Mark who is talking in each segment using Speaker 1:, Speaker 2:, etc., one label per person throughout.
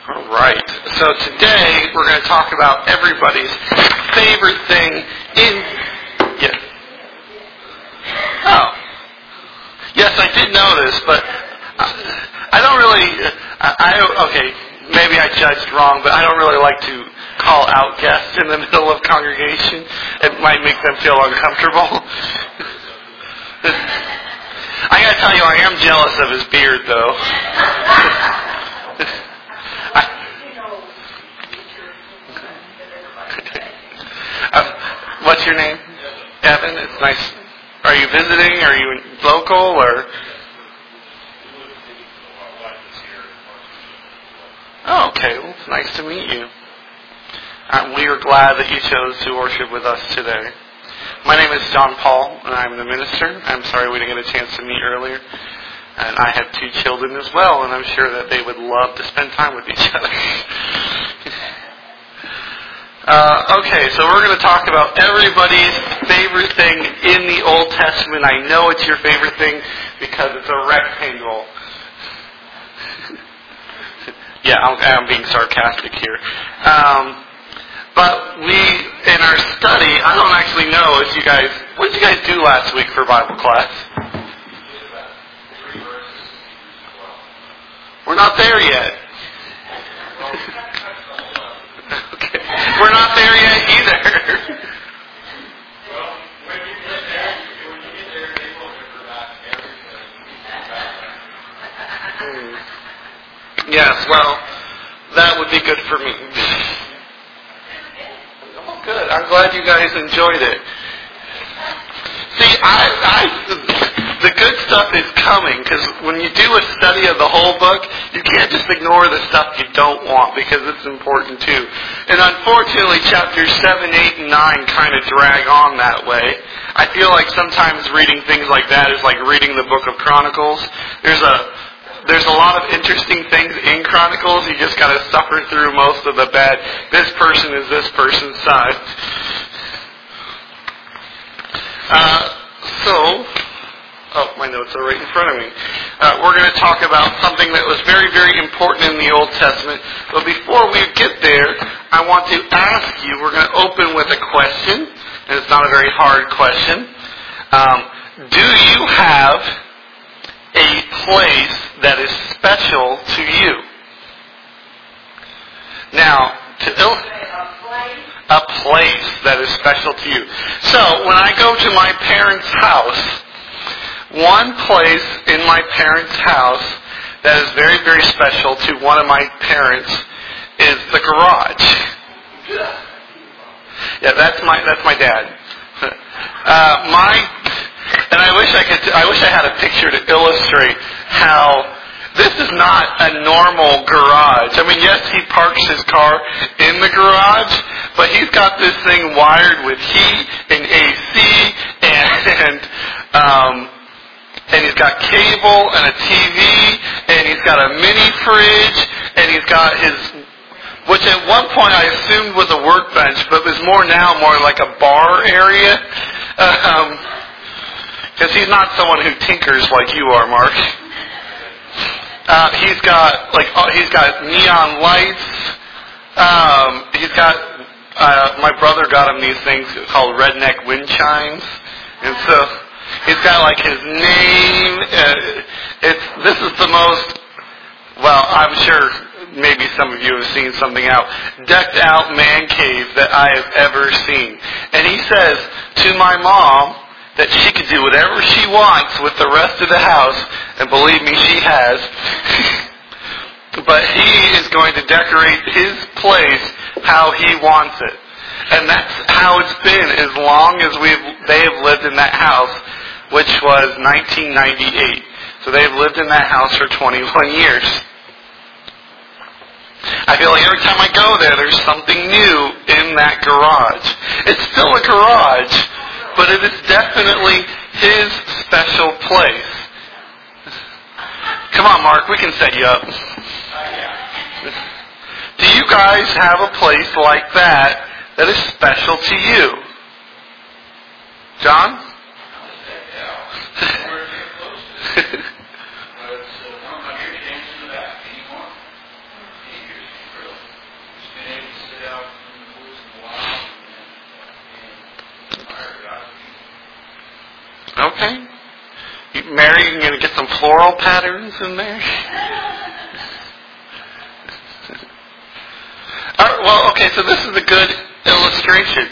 Speaker 1: All right. So today we're going to talk about everybody's favorite thing in... Yes. Oh. Yes, I did notice, but I don't really... Okay, maybe I judged wrong, but I don't really like to call out guests in the middle of congregation. It might make them feel uncomfortable. I got to tell you, I am jealous of his beard, though. What's your name? Evan. It's nice. Are you visiting? Are you local or? Oh, okay. Well, it's nice to meet you. We are glad that you chose to worship with us today. My name is John Paul, and I'm the minister. I'm sorry we didn't get a chance to meet earlier. And I have 2 children as well, and I'm sure that they would love to spend time with each other. Okay, so we're going to talk about everybody's favorite thing in the Old Testament. I know it's your favorite thing because it's a rectangle. Yeah, I'm being sarcastic here. But we, in our study, I don't actually know if you guys, what did you guys do last week for Bible class? We're not there yet. Okay. We're not there yet either. Yes, well, that would be good for me. Oh, good. I'm glad you guys enjoyed it. See, the good stuff is coming, because when you do a study of the whole book, you can't just ignore the stuff you don't want, because it's important too. And unfortunately, chapters 7, 8, and 9 kind of drag on that way. I feel like sometimes reading things like that is like reading the book of Chronicles. There's a lot of interesting things in Chronicles. You just got to suffer through most of the bad. This person is this person's side. My notes are right in front of me. We're going to talk about something that was very, very important in the Old Testament. But before we get there, I want to ask you, we're going to open with a question, and it's not a very hard question. Do you have a place that is special to you? Now, a place that is special to you. So, when I go to my parents' house, one place in my parents' house that is very, very special to one of my parents is the garage. Yeah, that's my dad. And I wish I had a picture to illustrate how this is not a normal garage. I mean, yes, he parks his car in the garage, but he's got this thing wired with heat and AC and he's got cable and a TV, and he's got a mini fridge, and he's got which at one point I assumed was a workbench, but was more like a bar area. Because he's not someone who tinkers like you are, Mark. He's got neon lights. My brother got him these things called redneck wind chimes, and so he's got like his name. This is the most. Well, I'm sure maybe some of you have seen something decked out man cave that I have ever seen. And he says to my mom that she could do whatever she wants with the rest of the house, and believe me, she has. But he is going to decorate his place how he wants it. And that's how it's been as long as they have lived in that house, which was 1998. So they have lived in that house for 21 years. I feel like every time I go there, there's something new in that garage. It's still a garage, but it is definitely his special place. Come on, Mark, we can set you up. Do you guys have a place like that is special to you? John? Mary, you're going to get some floral patterns in there? Well, okay, so this is a good illustration.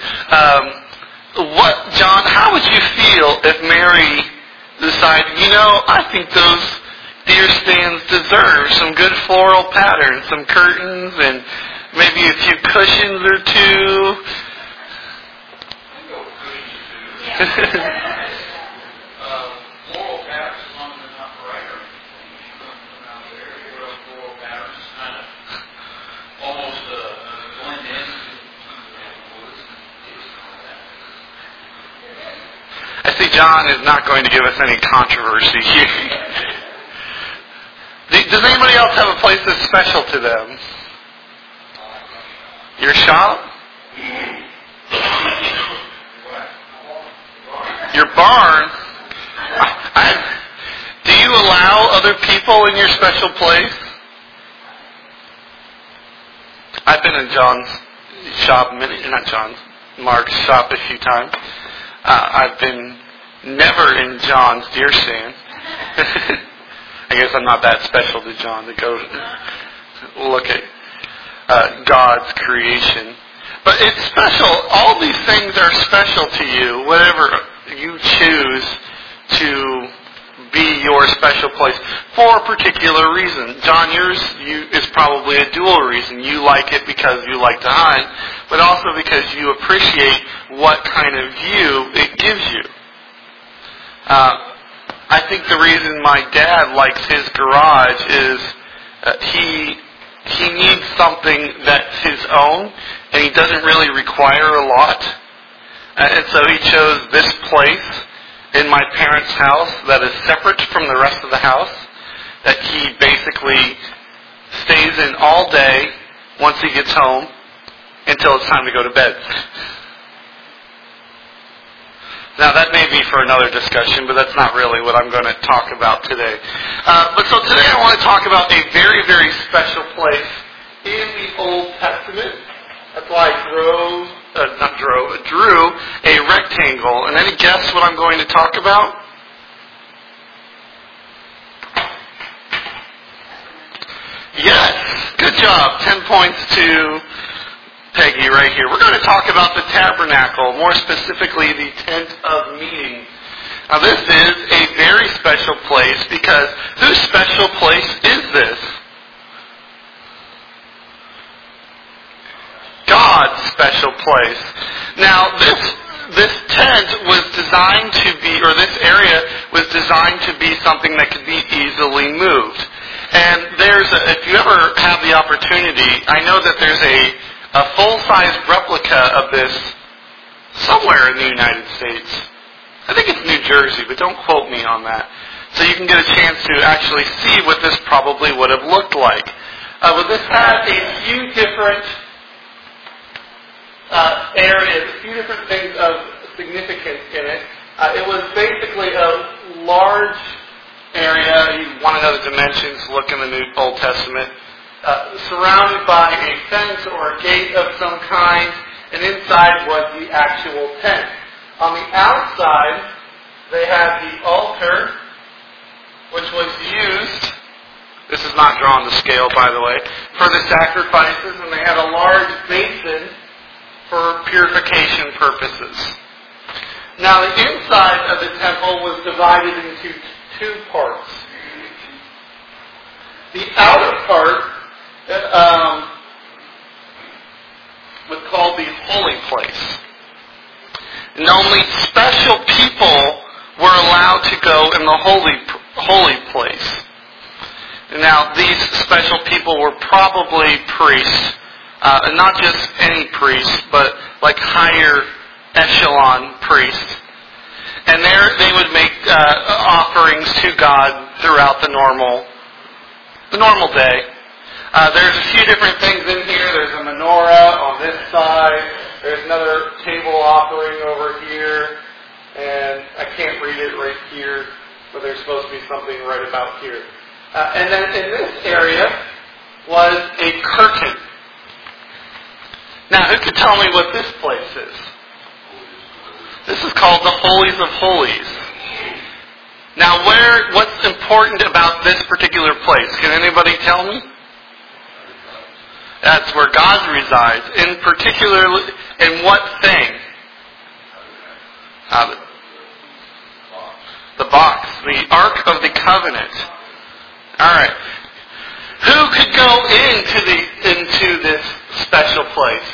Speaker 1: John, how would you feel if Mary decided, I think those deer stands deserve some good floral patterns, some curtains, and maybe a few cushions or two?
Speaker 2: Floral patterns, as long as they're not bright or anything, you put them out there. Floral patterns kind of almost blend in woods and like that.
Speaker 1: I see John is not going to give us any controversy here. Does anybody else have a place that's special to them? Your shop? Your barn? Do you allow other people in your special place? I've been in John's shop, Mark's shop a few times. I've been never in John's deer stand. I guess I'm not that special to John to go look at God's creation. But it's special. All these things are special to you, whatever you choose to be your special place for a particular reason. John, yours is probably a dual reason. You like it because you like to hunt, but also because you appreciate what kind of view it gives you. I think the reason my dad likes his garage is he needs something that's his own, and he doesn't really require a lot. And so he chose this place in my parents' house that is separate from the rest of the house, that he basically stays in all day once he gets home until it's time to go to bed. Now that may be for another discussion, but that's not really what I'm going to talk about today. But so today I want to talk about a very, very special place in the Old Testament. That's why I drew a rectangle. And any guess what I'm going to talk about? Yes, good job. 10 points to Peggy right here. We're going to talk about the tabernacle, more specifically the tent of meeting. Now this is a very special place because whose special place is this? God's special place. Now this tent was designed to be, or this area was designed to be something that could be easily moved. And if you ever have the opportunity, I know that there's a full-size replica of this somewhere in the United States. I think it's New Jersey, but don't quote me on that. So you can get a chance to actually see what this probably would have looked like. But this had a few different areas, a few different things of significance in it. It was basically a large area. You want to know the dimensions, look in the Old Testament. Surrounded by a fence or a gate of some kind, and inside was the actual tent. On the outside, they had the altar, which was used, this is not drawn to scale by the way, for the sacrifices, and they had a large basin for purification purposes. Now the inside of the temple was divided into two parts. The outer part was called the holy place. And only special people were allowed to go in the holy place. Now, these special people were probably priests, and not just any priests, but like higher echelon priests. And there they would make offerings to God throughout the normal day. There's a few different things in here. There's a menorah on this side. There's another table offering over here. And I can't read it right here, but there's supposed to be something right about here. And then in this area was a curtain. Now, who could tell me what this place is? This is called the Holies of Holies. Now, what's important about this particular place? Can anybody tell me? That's where God resides. In particular, in what thing? The box. The Ark of the Covenant. Alright. Who could go into this special place?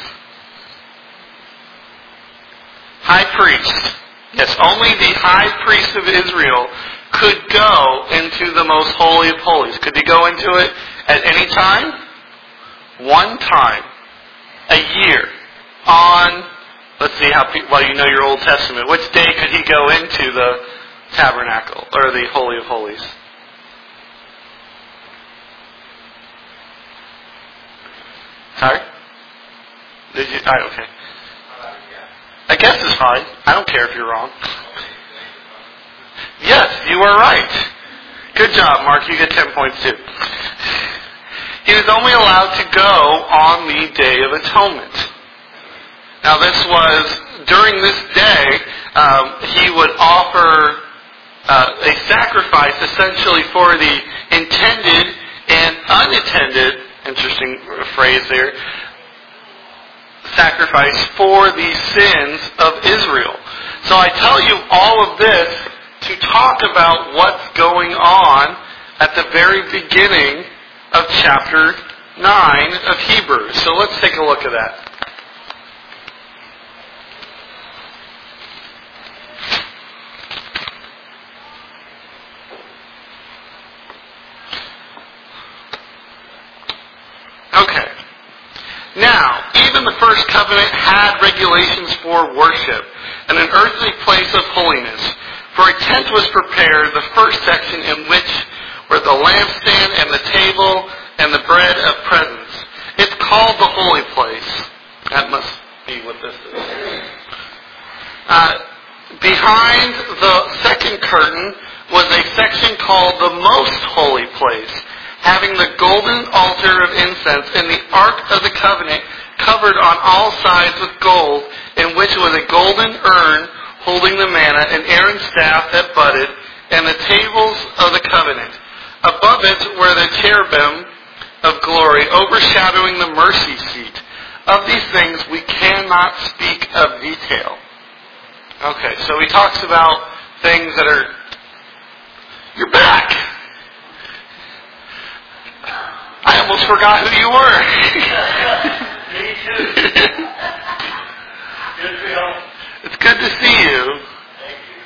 Speaker 1: High priest. Yes, only the high priest of Israel could go into the most holy of holies. Could he go into it at any time? One time a year on, let's see well, you know your Old Testament. Which day could he go into the tabernacle or the Holy of Holies? Sorry? Did you? Okay. I guess it's fine. I don't care if you're wrong. Yes, you are right. Good job, Mark. You get 10 points too. He was only allowed to go on the Day of Atonement. Now this was, during this day, he would offer a sacrifice essentially for the intended and unattended, interesting phrase there, sacrifice for the sins of Israel. So I tell you all of this to talk about what's going on at the very beginning of chapter 9 of Hebrews. So let's take a look at that. Okay. Now, even the first covenant had regulations for worship and an earthly place of holiness. For a tent was prepared, the first section in which were the lampstand and the table and the bread of presence. It's called the holy place. That must be what this is. Behind the second curtain was a section called the most holy place, having the golden altar of incense and the Ark of the Covenant covered on all sides with gold, in which was a golden urn holding the manna, and Aaron's staff that budded, and the tables of the covenant. Above it were the cherubim of glory, overshadowing the mercy seat. Of these things we cannot speak of detail. Okay, so he talks about things that are... You're back! I almost forgot who you were.
Speaker 2: Me too. Good Bill.
Speaker 1: It's good to see you.
Speaker 2: Thank you.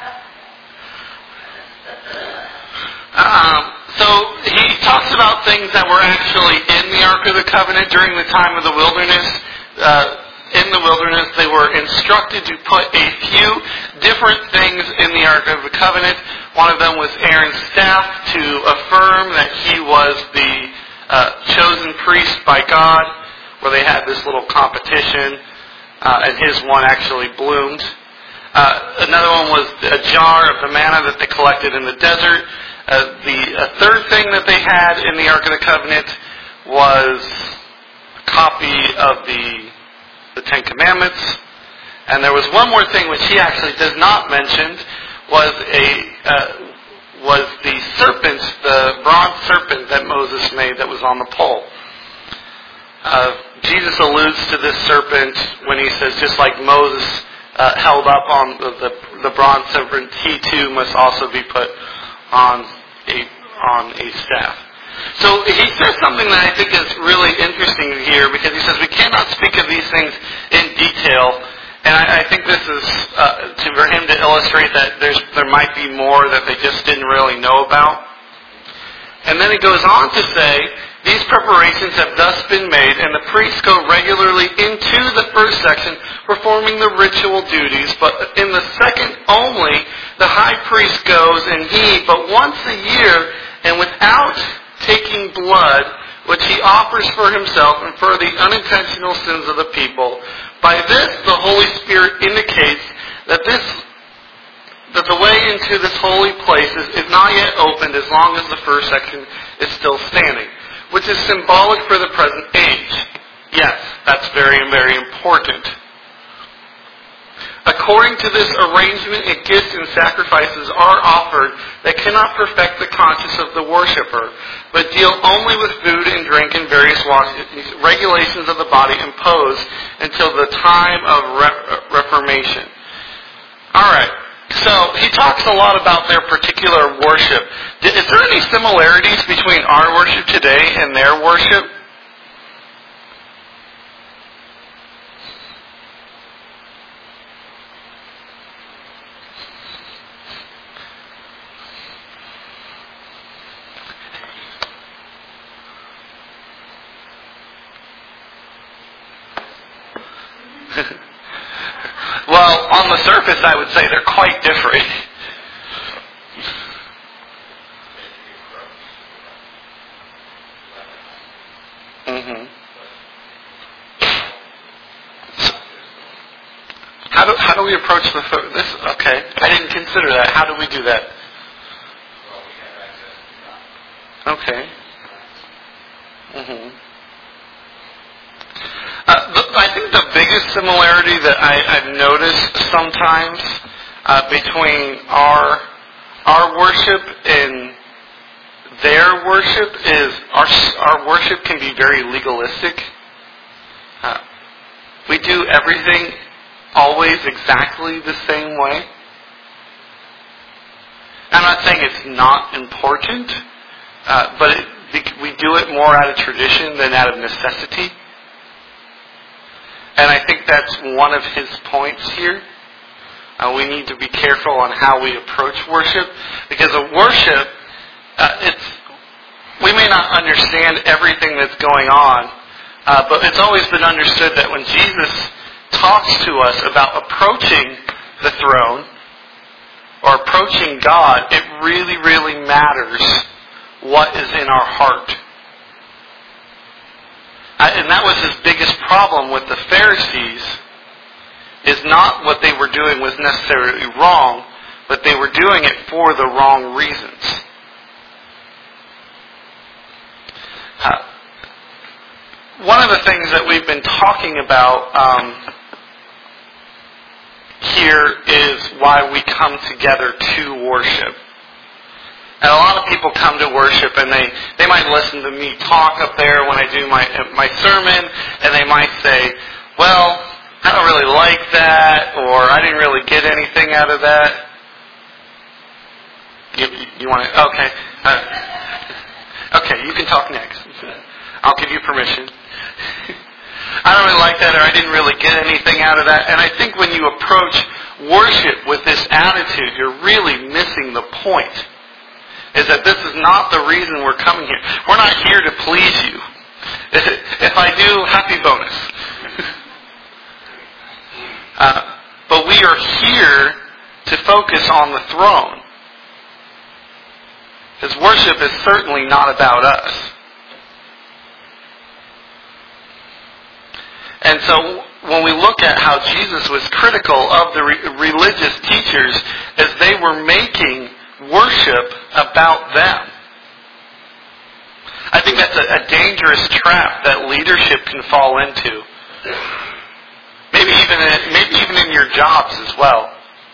Speaker 1: So he talks about things that were actually in the Ark of the Covenant during the time of the wilderness. In the wilderness, they were instructed to put a few different things in the Ark of the Covenant. One of them was Aaron's staff to affirm that he was the chosen priest by God, where they had this little competition, and his one actually bloomed. Another one was a jar of the manna that they collected in the desert. The third thing that they had in the Ark of the Covenant was a copy of the Ten Commandments. And there was one more thing which he actually does not mention, was the serpent, the bronze serpent that Moses made that was on the pole. Jesus alludes to this serpent when he says, just like Moses held up on the bronze serpent, he too must also be put on a staff. So he says something that I think is really interesting here, because he says we cannot speak of these things in detail, and I think this is for him to illustrate that there might be more that they just didn't really know about. And then he goes on to say, these preparations have thus been made, and the priests go regularly into the first section, performing the ritual duties, but in the second only, the high priest goes, and he, but once a year, and without taking blood, which he offers for himself and for the unintentional sins of the people. By this, the Holy Spirit indicates that the way into this holy place is not yet opened as long as the first section is still standing, which is symbolic for the present age. Yes, that's very, very important. According to this arrangement, gifts and sacrifices are offered that cannot perfect the conscience of the worshiper, but deal only with food and drink and various regulations of the body imposed until the time of Reformation. All right. So he talks a lot about their particular worship. Is there any similarities between our worship today and their worship? Well, on the surface, I would say they're quite different. Mm-hmm. How do we approach this? Okay, I didn't consider that. How do we do that? Okay. Mm-hmm. I think the biggest similarity that I've noticed sometimes between our worship and their worship is our worship can be very legalistic. We do everything always exactly the same way. I'm not saying it's not important, but we do it more out of tradition than out of necessity. And I think that's one of his points here. We need to be careful on how we approach worship, because of worship, we may not understand everything that's going on, but it's always been understood that when Jesus talks to us about approaching the throne or approaching God, it really, really matters what is in our heart. And that was his biggest problem with the Pharisees, is not what they were doing was necessarily wrong, but they were doing it for the wrong reasons. One of the things that we've been talking about here is why we come together to worship. And a lot of people come to worship and they might listen to me talk up there when I do my sermon, and they might say, well, I don't really like that, or I didn't really get anything out of that. You want to? Okay. Okay, you can talk next. I'll give you permission. I don't really like that, or I didn't really get anything out of that. And I think when you approach worship with this attitude, you're really missing the point. Is that this is not the reason we're coming here. We're not here to please you. If I do, happy bonus. But we are here to focus on the throne. Because worship is certainly not about us. And so when we look at how Jesus was critical of the religious teachers as they were making worship about them, I think that's a dangerous trap that leadership can fall into. Maybe even in your jobs as well.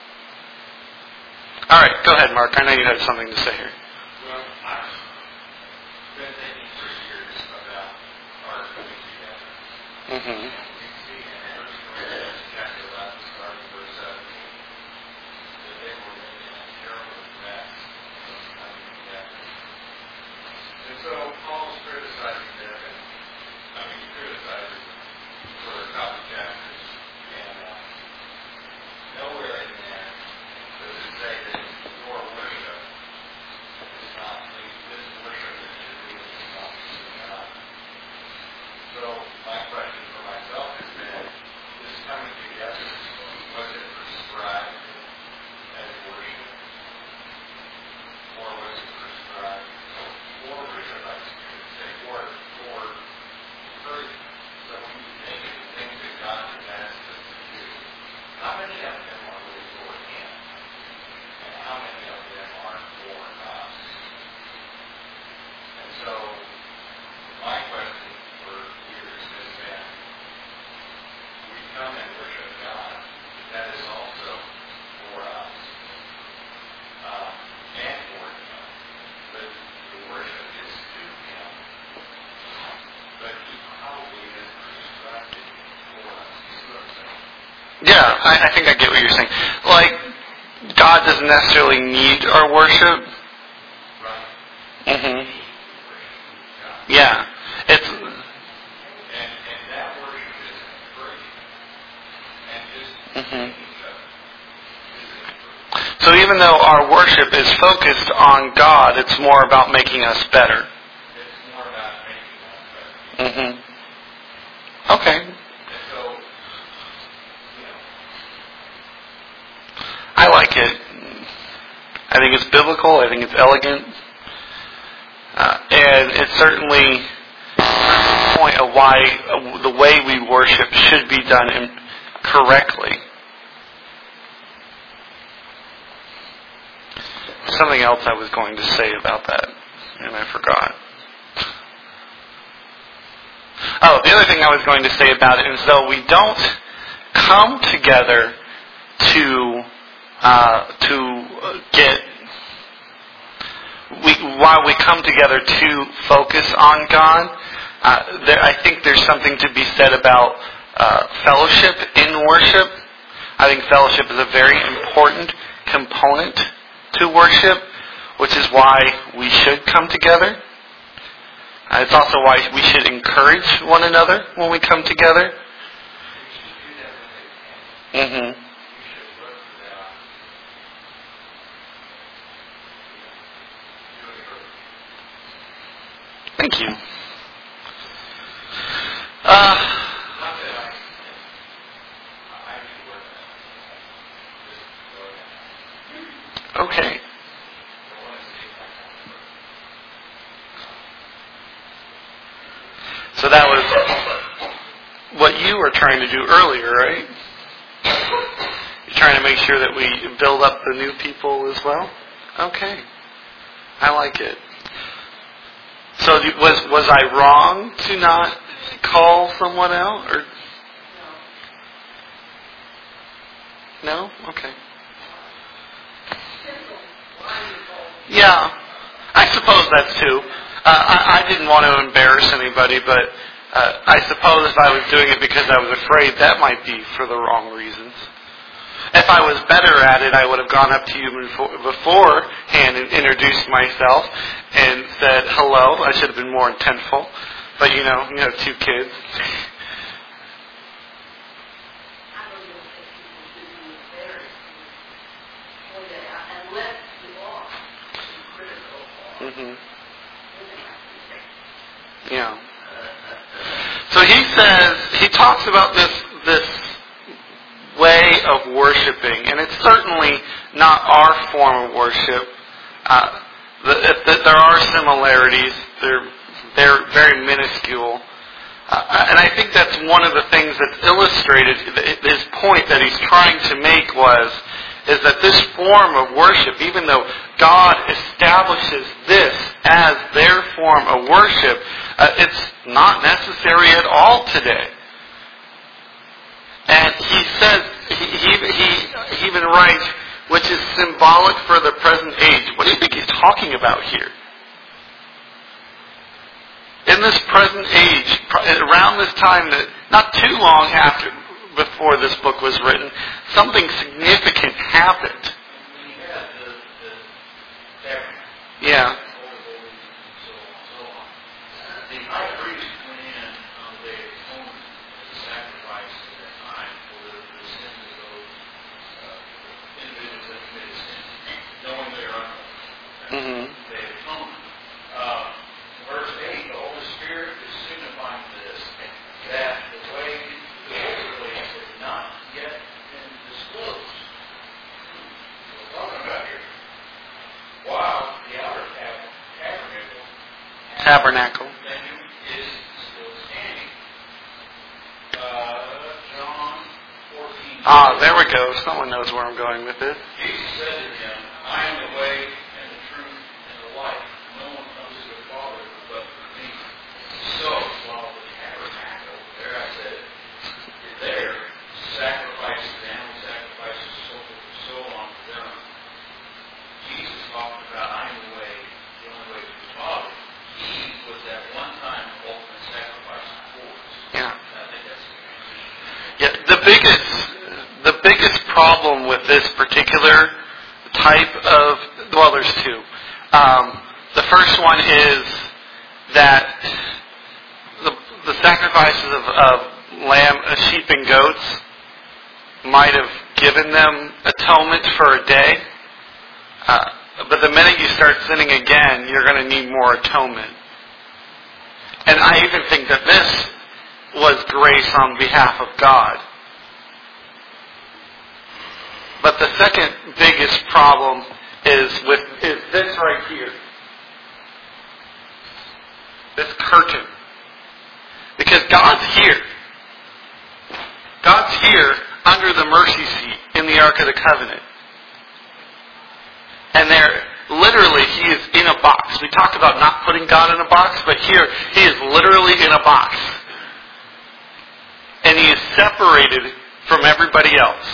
Speaker 1: All right, go ahead, Mark. I know you had something to say here.
Speaker 2: Well, I've been thinking for years about our coming together.
Speaker 1: Mm-hmm.
Speaker 2: We see in 1 Corinthians chapter 11, starting verse 17, that they were making a terrible mess of coming together. And so Paul was criticizing them, he criticized them for a couple chapters, and nowhere in there does it say that your worship is not this worship that should be not pleasing God. So my question for myself has been, this coming together, was it prescribed as worship? Or was it prescribed for worship, I should say, or encouragement? So when you think of the things that God has asked us to do, how many of them are really for Him? And how many of them are for us? And so my question for years has been,
Speaker 1: Yeah, I think I get what you're saying. Like, God doesn't necessarily need our worship.
Speaker 2: Right.
Speaker 1: Mm-hmm. Yeah. It's...
Speaker 2: And that worship is free. And just
Speaker 1: Mm-hmm.
Speaker 2: is
Speaker 1: So even though our worship is focused on God, it's more about making us better.
Speaker 2: It's more about making us better.
Speaker 1: Mm-hmm. Okay.
Speaker 2: And so,
Speaker 1: I like it. I think it's biblical. I think it's elegant. And it's certainly a point of why the way we worship should be done correctly. Something else I was going to say about that, and I forgot. Oh, the other thing I was going to say about it is though we don't come together while we come together to focus on God, I think there's something to be said about fellowship in worship. I think fellowship is a very important component to worship, which is why we should come together. It's also why we should encourage one another when we come together. Mm-hmm. Thank you. Okay. So that was what you were trying to do earlier, right? You're trying to make sure that we build up the new people as well? Okay. I like it. So was I wrong to not call someone out? Or no? Okay. Yeah. I suppose that's too. I didn't want to embarrass anybody, but I suppose if I was doing it because I was afraid, that might be for the wrong reasons. If I was better at it, I would have gone up to you beforehand and introduced myself and said hello. I should have been more intentful. But you have 2 kids. Mm-hmm. Yeah. So he talks about this way of worshiping, and it's certainly not our form of worship. There are similarities. They're very minuscule. And I think that's one of the things that's illustrated. His point that he's trying to make is that this form of worship, even though God establishes this as their form of worship, it's not necessary at all today. And he says, he even writes, which is symbolic for the present age. What do you think he's talking about here? In this present age, around this time, that not too long before this book was written, something significant happened. Yeah.
Speaker 2: The high priest went in on the Day of Atonement as a sacrifice at that time for the sins of those individuals that committed sin, knowing they are unclean. Day of Atonement. Verse 8, the Holy Spirit is signifying this, that the way to the Holy Place has not yet been disclosed. What we're talking about here. While the outer
Speaker 1: tabernacle
Speaker 2: is still standing. John 14.
Speaker 1: There we go. Someone knows where I'm going with this.
Speaker 2: Jesus said to him, I am the way and the truth and the life. No one comes to the Father but through me. So, while the tabernacle, there I said, is there, sacrifices, animal sacrifices, so on for them. Jesus talked about, I am the way, the only way to the Father. He was that one-time ultimate sacrifice for us.
Speaker 1: Yeah.
Speaker 2: I think that's
Speaker 1: Yeah. biggest problem with this particular type of, well, there's two. The first one is that the sacrifices of lamb, sheep, and goats might have given them atonement for a day. But the minute you start sinning again, you're going to need more atonement. And I even think that this was grace on behalf of God. But the second biggest problem is this right here. This curtain. Because God's here. God's here under the mercy seat in the Ark of the Covenant. And there, literally, He is in a box. We talked about not putting God in a box, but here, He is literally in a box. And He is separated from everybody else.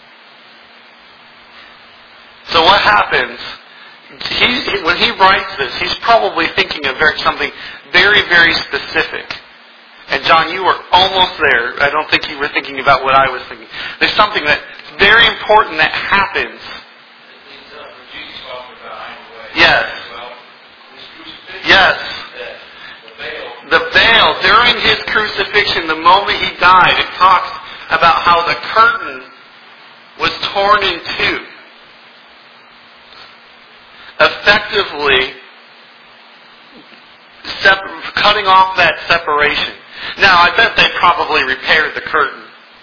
Speaker 1: So what happens, when He writes this, He's probably thinking of something very, very specific. And John, you were almost there. I don't think you were thinking about what I was thinking. There's something that's very important that happens. Yes. Yes. The veil, during His crucifixion, the moment He died, it talks about how the curtain was torn in two. Effectively cutting off that separation. Now, I bet they probably repaired the curtain.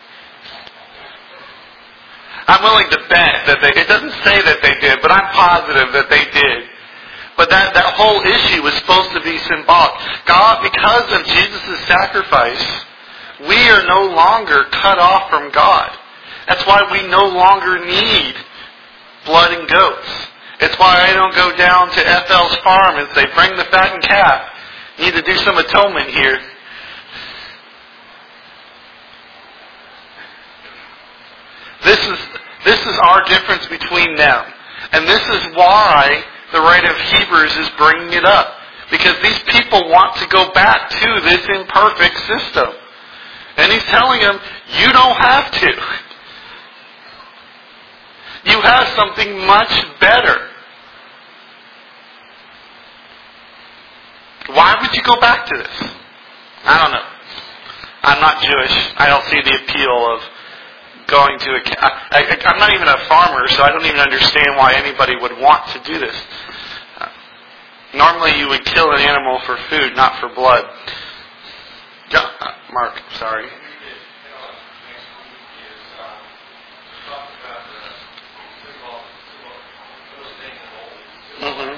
Speaker 1: I'm willing to bet that it doesn't say that they did, but I'm positive that they did. But that whole issue was supposed to be symbolic. God, because of Jesus' sacrifice, we are no longer cut off from God. That's why we no longer need blood and goats. It's why I don't go down to FL's farm and say, bring the fattened calf. You need to do some atonement here. This is our difference between them. And this is why the writer of Hebrews is bringing it up. Because these people want to go back to this imperfect system. And he's telling them, you don't have to. You have something much better. Why would you go back to this? I don't know. I'm not Jewish. I don't see the appeal of going to I'm not even a farmer, so I don't even understand why anybody would want to do this. Normally you would kill an animal for food, not for blood. Mark, sorry. Mm-hmm.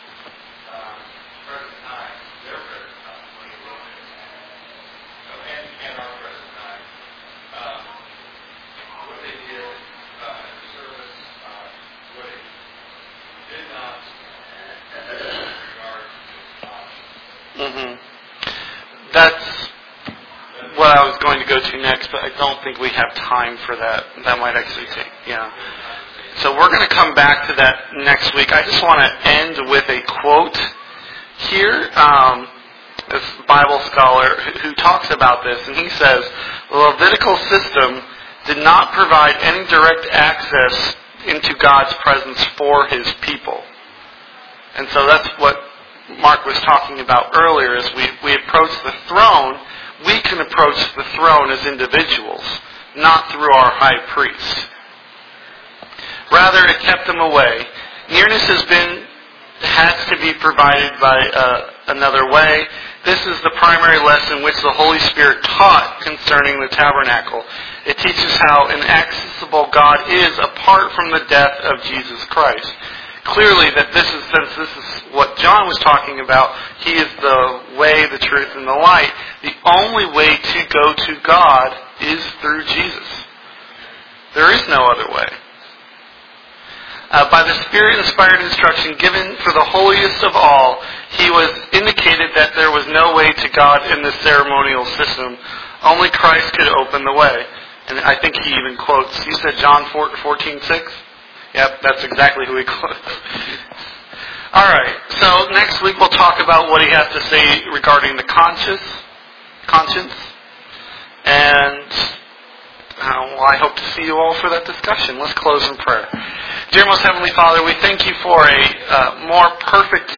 Speaker 1: That's what I was going to go to next, but I don't think we have time for that. That might actually take, So we're going to come back to that next week. I just want to end with a quote here. This Bible scholar who talks about this, and he says, the Levitical system did not provide any direct access into God's presence for His people. And so that's what Mark was talking about earlier. As we approach the throne, we can approach the throne as individuals, not through our high priest. Rather, it kept them away. Nearness has to be provided by another way. This is the primary lesson which the Holy Spirit taught concerning the tabernacle. It teaches how inaccessible God is apart from the death of Jesus Christ. Clearly, since this is what John was talking about, He is the way, the truth, and the light. The only way to go to God is through Jesus. There is no other way. By the Spirit-inspired instruction given for the holiest of all, He was indicated that there was no way to God in this ceremonial system. Only Christ could open the way. And I think he even quotes, you said John 14:6? Yep, that's exactly who he quotes. Alright, so next week we'll talk about what he has to say regarding the conscience. And well, I hope to see you all for that discussion. Let's close in prayer. Dear most Heavenly Father, we thank you for a more perfect